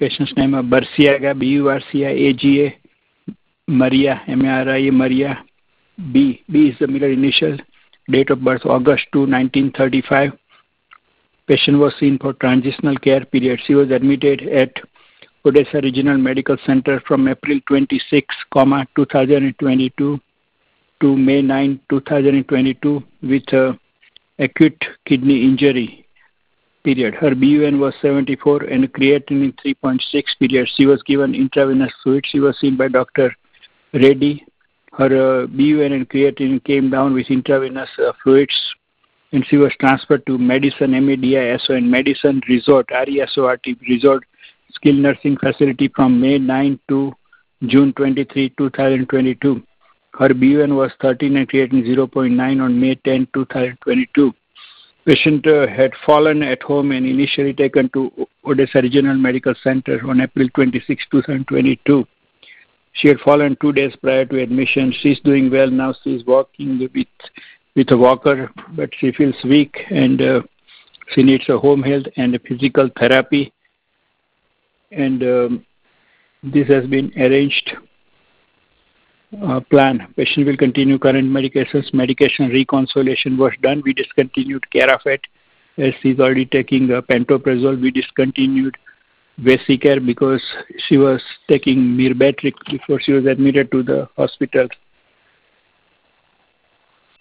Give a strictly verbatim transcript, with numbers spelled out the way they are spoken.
Patient's name is Burciaga, B U R C I A G A. Maria, M A R I A, Maria. B. B is the middle initial. Date of birth, August second, nineteen thirty-five. Patient was seen for transitional care period. She was admitted at Odessa Regional Medical Center from April twenty-sixth, two thousand twenty-two to May ninth, two thousand twenty-two with uh, acute kidney injury period. Her B U N was seventy-four and creatinine three point six period. She was given intravenous fluid. She was seen by Doctor Reddy. Her uh, B U N and creatinine came down with intravenous uh, fluids, and she was transferred to Madison M A D I S O and Madison Resort, R E S O R T, Resort Skilled Nursing Facility from May ninth to June twenty-third, two thousand twenty-two. Her B U N was thirteen and creatinine zero point nine on May tenth, two thousand twenty-two. Patient uh, had fallen at home and initially taken to Odessa Regional Medical Center on April twenty-sixth, two thousand twenty-two. She had fallen two days prior to admission. She's doing well now. She's walking with with a walker, but she feels weak and uh, she needs a home health and a physical therapy. And um, this has been arranged. Uh, plan. Patient will continue current medications. Medication reconciliation was done. We discontinued Carafate as she's already taking uh, pantoprazole. We discontinued Vesicare because she was taking Mirbatric before she was admitted to the hospital.